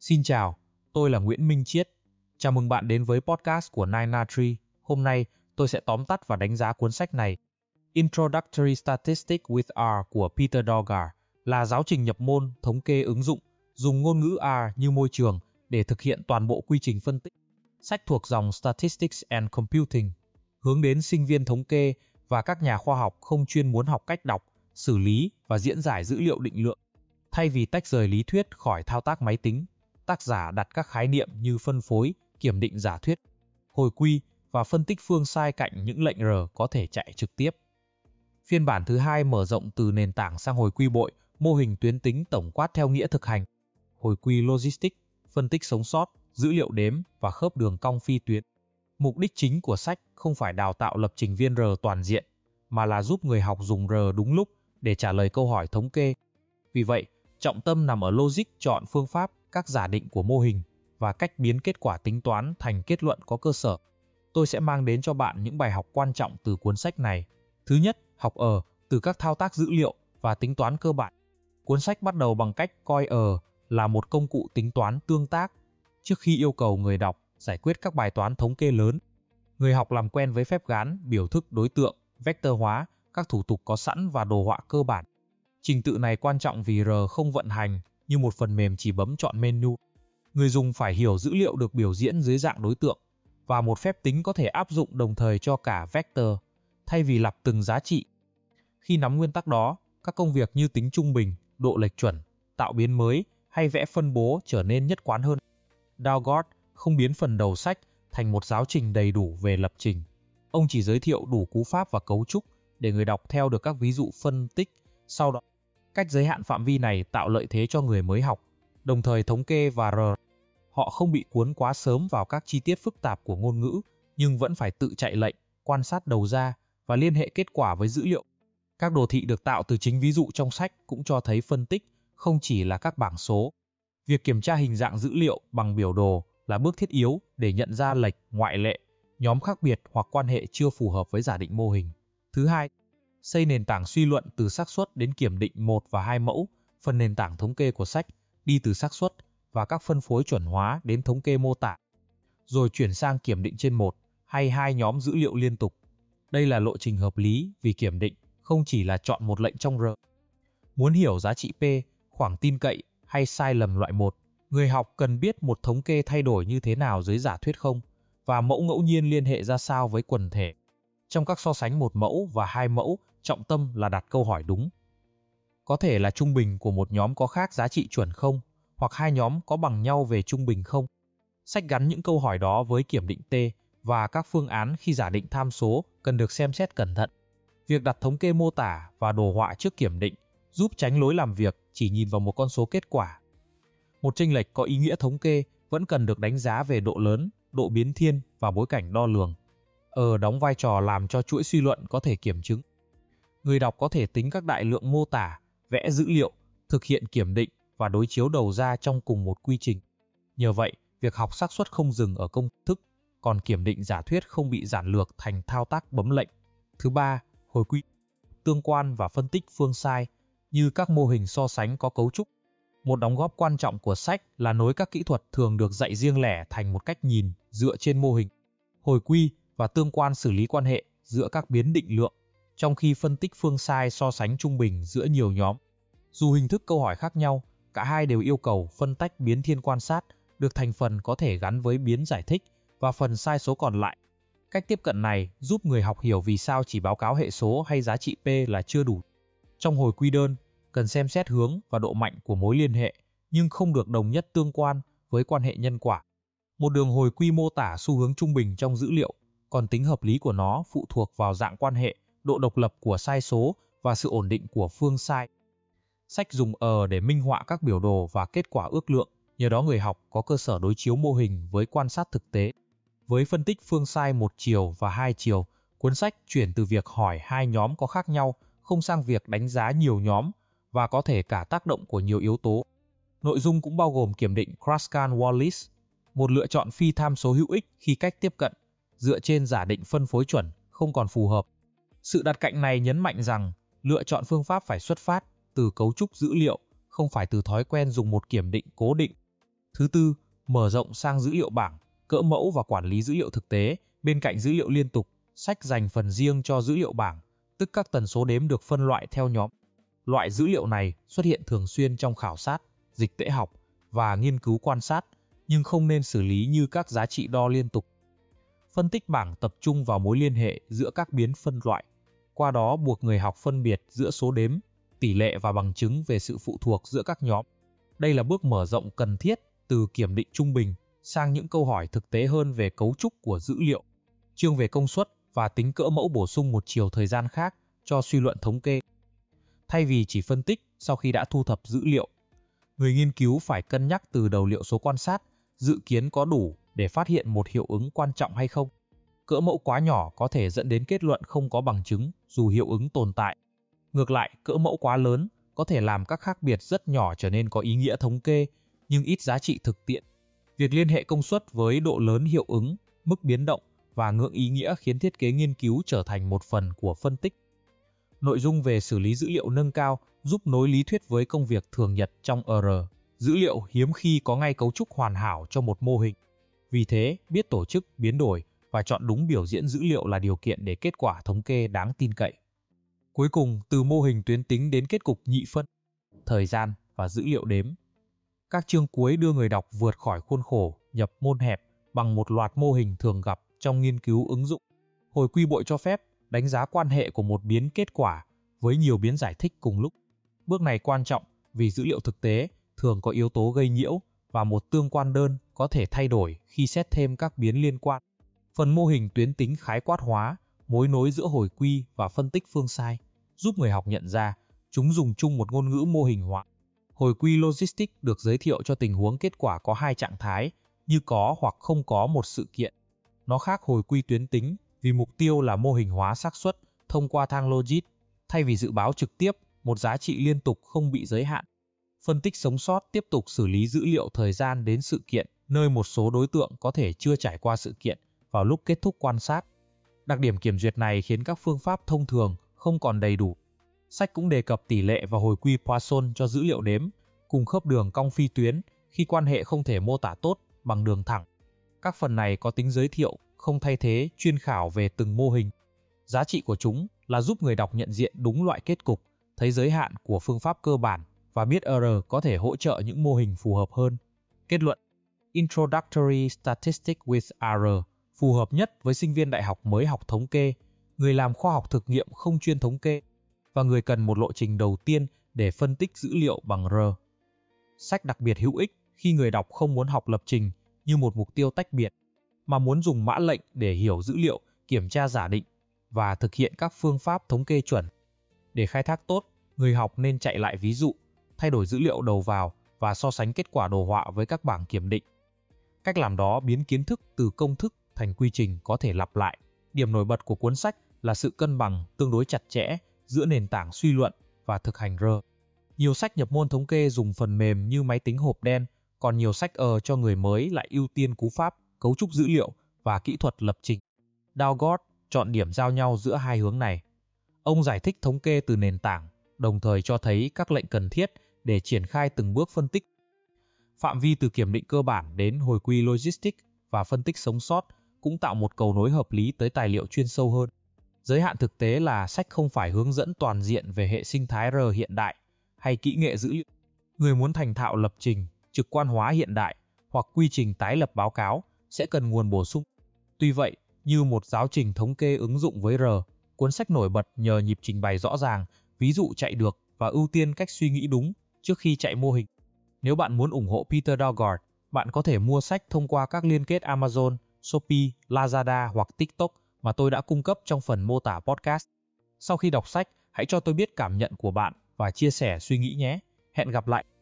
Xin chào, tôi là Nguyễn Minh Chiết. Chào mừng bạn đến với podcast của 9na3. Hôm nay, tôi sẽ tóm tắt và đánh giá cuốn sách này. Introductory Statistics with R của Peter Doggar là giáo trình nhập môn thống kê ứng dụng, dùng ngôn ngữ R như môi trường để thực hiện toàn bộ quy trình phân tích. Sách thuộc dòng Statistics and Computing, hướng đến sinh viên thống kê và các nhà khoa học không chuyên muốn học cách đọc, xử lý và diễn giải dữ liệu định lượng. Thay vì tách rời lý thuyết khỏi thao tác máy tính, tác giả đặt các khái niệm như phân phối, kiểm định giả thuyết, hồi quy và phân tích phương sai cạnh những lệnh R có thể chạy trực tiếp. Phiên bản thứ hai mở rộng từ nền tảng sang hồi quy bội, mô hình tuyến tính tổng quát theo nghĩa thực hành, hồi quy logistics, phân tích sống sót, dữ liệu đếm và khớp đường cong phi tuyến. Mục đích chính của sách không phải đào tạo lập trình viên R toàn diện, mà là giúp người học dùng R đúng lúc để trả lời câu hỏi thống kê. Vì vậy, trọng tâm nằm ở logic chọn phương pháp, các giả định của mô hình và cách biến kết quả tính toán thành kết luận có cơ sở. Tôi sẽ mang đến cho bạn những bài học quan trọng từ cuốn sách này. Thứ nhất, học từ các thao tác dữ liệu và tính toán cơ bản. Cuốn sách bắt đầu bằng cách coi là một công cụ tính toán tương tác. Trước khi yêu cầu người đọc giải quyết các bài toán thống kê lớn, người học làm quen với phép gán, biểu thức đối tượng, vector hóa, các thủ tục có sẵn và đồ họa cơ bản. Trình tự này quan trọng vì R không vận hành như một phần mềm chỉ bấm chọn menu. Người dùng phải hiểu dữ liệu được biểu diễn dưới dạng đối tượng và một phép tính có thể áp dụng đồng thời cho cả vector, thay vì lặp từng giá trị. Khi nắm nguyên tắc đó, các công việc như tính trung bình, độ lệch chuẩn, tạo biến mới hay vẽ phân bố trở nên nhất quán hơn. Doggar không biến phần đầu sách thành một giáo trình đầy đủ về lập trình. Ông chỉ giới thiệu đủ cú pháp và cấu trúc để người đọc theo được các ví dụ phân tích. Sau đó, cách giới hạn phạm vi này tạo lợi thế cho người mới học, đồng thời thống kê và R. Họ không bị cuốn quá sớm vào các chi tiết phức tạp của ngôn ngữ, nhưng vẫn phải tự chạy lệnh, quan sát đầu ra và liên hệ kết quả với dữ liệu. Các đồ thị được tạo từ chính ví dụ trong sách cũng cho thấy phân tích không chỉ là các bảng số. Việc kiểm tra hình dạng dữ liệu bằng biểu đồ là bước thiết yếu để nhận ra lệch, ngoại lệ, nhóm khác biệt hoặc quan hệ chưa phù hợp với giả định mô hình. Thứ hai, xây nền tảng suy luận từ xác suất đến kiểm định 1 và 2 mẫu. Phần nền tảng thống kê của sách đi từ xác suất và các phân phối chuẩn hóa đến thống kê mô tả, rồi chuyển sang kiểm định trên 1 hay 2 nhóm dữ liệu liên tục. Đây là lộ trình hợp lý vì kiểm định không chỉ là chọn một lệnh trong R. Muốn hiểu giá trị P, khoảng tin cậy hay sai lầm loại 1, người học cần biết một thống kê thay đổi như thế nào dưới giả thuyết không và mẫu ngẫu nhiên liên hệ ra sao với quần thể. Trong các so sánh một mẫu và 2 mẫu, trọng tâm là đặt câu hỏi đúng. Có thể là trung bình của một nhóm có khác giá trị chuẩn không, hoặc hai nhóm có bằng nhau về trung bình không. Sách gắn những câu hỏi đó với kiểm định T và các phương án khi giả định tham số cần được xem xét cẩn thận. Việc đặt thống kê mô tả và đồ họa trước kiểm định giúp tránh lối làm việc chỉ nhìn vào một con số kết quả. Một chênh lệch có ý nghĩa thống kê vẫn cần được đánh giá về độ lớn, độ biến thiên và bối cảnh đo lường. Đóng vai trò làm cho chuỗi suy luận có thể kiểm chứng. Người đọc có thể tính các đại lượng mô tả, vẽ dữ liệu, thực hiện kiểm định và đối chiếu đầu ra trong cùng một quy trình. Nhờ vậy, việc học xác suất không dừng ở công thức, còn kiểm định giả thuyết không bị giản lược thành thao tác bấm lệnh. Thứ ba, hồi quy, tương quan và phân tích phương sai, như các mô hình so sánh có cấu trúc. Một đóng góp quan trọng của sách là nối các kỹ thuật thường được dạy riêng lẻ thành một cách nhìn dựa trên mô hình. Hồi quy và tương quan xử lý quan hệ giữa các biến định lượng, trong khi phân tích phương sai so sánh trung bình giữa nhiều nhóm. Dù hình thức câu hỏi khác nhau, cả hai đều yêu cầu phân tách biến thiên quan sát, được thành phần có thể gắn với biến giải thích và phần sai số còn lại. Cách tiếp cận này giúp người học hiểu vì sao chỉ báo cáo hệ số hay giá trị P là chưa đủ. Trong hồi quy đơn, cần xem xét hướng và độ mạnh của mối liên hệ, nhưng không được đồng nhất tương quan với quan hệ nhân quả. Một đường hồi quy mô tả xu hướng trung bình trong dữ liệu, còn tính hợp lý của nó phụ thuộc vào dạng quan hệ, độ độc lập của sai số và sự ổn định của phương sai. Sách dùng để minh họa các biểu đồ và kết quả ước lượng, nhờ đó người học có cơ sở đối chiếu mô hình với quan sát thực tế. Với phân tích phương sai một chiều và hai chiều, cuốn sách chuyển từ việc hỏi hai nhóm có khác nhau không sang việc đánh giá nhiều nhóm và có thể cả tác động của nhiều yếu tố. Nội dung cũng bao gồm kiểm định Kruskal-Wallis, một lựa chọn phi tham số hữu ích khi cách tiếp cận dựa trên giả định phân phối chuẩn không còn phù hợp. Sự đặt cạnh này nhấn mạnh rằng lựa chọn phương pháp phải xuất phát từ cấu trúc dữ liệu, không phải từ thói quen dùng một kiểm định cố định. Thứ tư, mở rộng sang dữ liệu bảng, cỡ mẫu và quản lý dữ liệu thực tế. Bên cạnh dữ liệu liên tục, sách dành phần riêng cho dữ liệu bảng, tức các tần số đếm được phân loại theo nhóm. Loại dữ liệu này xuất hiện thường xuyên trong khảo sát, dịch tễ học và nghiên cứu quan sát, nhưng không nên xử lý như các giá trị đo liên tục. Phân tích bảng tập trung vào mối liên hệ giữa các biến phân loại, qua đó buộc người học phân biệt giữa số đếm, tỷ lệ và bằng chứng về sự phụ thuộc giữa các nhóm. Đây là bước mở rộng cần thiết từ kiểm định trung bình sang những câu hỏi thực tế hơn về cấu trúc của dữ liệu. Chương về công suất và tính cỡ mẫu bổ sung một chiều thời gian khác cho suy luận thống kê. Thay vì chỉ phân tích sau khi đã thu thập dữ liệu, người nghiên cứu phải cân nhắc từ đầu liệu số quan sát, dự kiến có đủ để phát hiện một hiệu ứng quan trọng hay không. Cỡ mẫu quá nhỏ có thể dẫn đến kết luận không có bằng chứng dù hiệu ứng tồn tại. Ngược lại, cỡ mẫu quá lớn có thể làm các khác biệt rất nhỏ trở nên có ý nghĩa thống kê, nhưng ít giá trị thực tiễn. Việc liên hệ công suất với độ lớn hiệu ứng, mức biến động và ngưỡng ý nghĩa khiến thiết kế nghiên cứu trở thành một phần của phân tích. Nội dung về xử lý dữ liệu nâng cao giúp nối lý thuyết với công việc thường nhật trong R. Dữ liệu hiếm khi có ngay cấu trúc hoàn hảo cho một mô hình. Vì thế, biết tổ chức, biến đổi và chọn đúng biểu diễn dữ liệu là điều kiện để kết quả thống kê đáng tin cậy. Cuối cùng, từ mô hình tuyến tính đến kết cục nhị phân, thời gian và dữ liệu đếm. Các chương cuối đưa người đọc vượt khỏi khuôn khổ nhập môn hẹp bằng một loạt mô hình thường gặp trong nghiên cứu ứng dụng. Hồi quy bội cho phép đánh giá quan hệ của một biến kết quả với nhiều biến giải thích cùng lúc. Bước này quan trọng vì dữ liệu thực tế thường có yếu tố gây nhiễu và một tương quan đơn có thể thay đổi khi xét thêm các biến liên quan. Phần mô hình tuyến tính khái quát hóa, mối nối giữa hồi quy và phân tích phương sai, giúp người học nhận ra chúng dùng chung một ngôn ngữ mô hình hóa. Hồi quy logistic được giới thiệu cho tình huống kết quả có hai trạng thái, như có hoặc không có một sự kiện. Nó khác hồi quy tuyến tính vì mục tiêu là mô hình hóa xác suất thông qua thang logic, thay vì dự báo trực tiếp một giá trị liên tục không bị giới hạn. Phân tích sống sót tiếp tục xử lý dữ liệu thời gian đến sự kiện, nơi một số đối tượng có thể chưa trải qua sự kiện vào lúc kết thúc quan sát. Đặc điểm kiểm duyệt này khiến các phương pháp thông thường không còn đầy đủ. Sách cũng đề cập tỷ lệ và hồi quy Poisson cho dữ liệu đếm, cùng khớp đường cong phi tuyến khi quan hệ không thể mô tả tốt bằng đường thẳng. Các phần này có tính giới thiệu, không thay thế chuyên khảo về từng mô hình. Giá trị của chúng là giúp người đọc nhận diện đúng loại kết cục, thấy giới hạn của phương pháp cơ bản và biết R có thể hỗ trợ những mô hình phù hợp hơn. Kết luận: Introductory Statistics with R phù hợp nhất với sinh viên đại học mới học thống kê, người làm khoa học thực nghiệm không chuyên thống kê, và người cần một lộ trình đầu tiên để phân tích dữ liệu bằng R. Sách đặc biệt hữu ích khi người đọc không muốn học lập trình như một mục tiêu tách biệt, mà muốn dùng mã lệnh để hiểu dữ liệu, kiểm tra giả định và thực hiện các phương pháp thống kê chuẩn. Để khai thác tốt, người học nên chạy lại ví dụ, thay đổi dữ liệu đầu vào và so sánh kết quả đồ họa với các bảng kiểm định. Cách làm đó biến kiến thức từ công thức thành quy trình có thể lặp lại. Điểm nổi bật của cuốn sách là sự cân bằng tương đối chặt chẽ giữa nền tảng suy luận và thực hành R. Nhiều sách nhập môn thống kê dùng phần mềm như máy tính hộp đen, còn nhiều sách cho người mới lại ưu tiên cú pháp, cấu trúc dữ liệu và kỹ thuật lập trình. Dalgaard chọn điểm giao nhau giữa hai hướng này. Ông giải thích thống kê từ nền tảng, đồng thời cho thấy các lệnh cần thiết để triển khai từng bước phân tích. Phạm vi từ kiểm định cơ bản đến hồi quy logistics và phân tích sống sót cũng tạo một cầu nối hợp lý tới tài liệu chuyên sâu hơn. Giới hạn thực tế là sách không phải hướng dẫn toàn diện về hệ sinh thái R hiện đại hay kỹ nghệ dữ liệu. Người muốn thành thạo lập trình, trực quan hóa hiện đại hoặc quy trình tái lập báo cáo sẽ cần nguồn bổ sung. Tuy vậy, như một giáo trình thống kê ứng dụng với R, cuốn sách nổi bật nhờ nhịp trình bày rõ ràng, ví dụ chạy được và ưu tiên cách suy nghĩ đúng trước khi chạy mô hình. Nếu bạn muốn ủng hộ Peter Dalgaard, bạn có thể mua sách thông qua các liên kết Amazon, Shopee, Lazada hoặc TikTok mà tôi đã cung cấp trong phần mô tả podcast. Sau khi đọc sách, hãy cho tôi biết cảm nhận của bạn và chia sẻ suy nghĩ nhé. Hẹn gặp lại!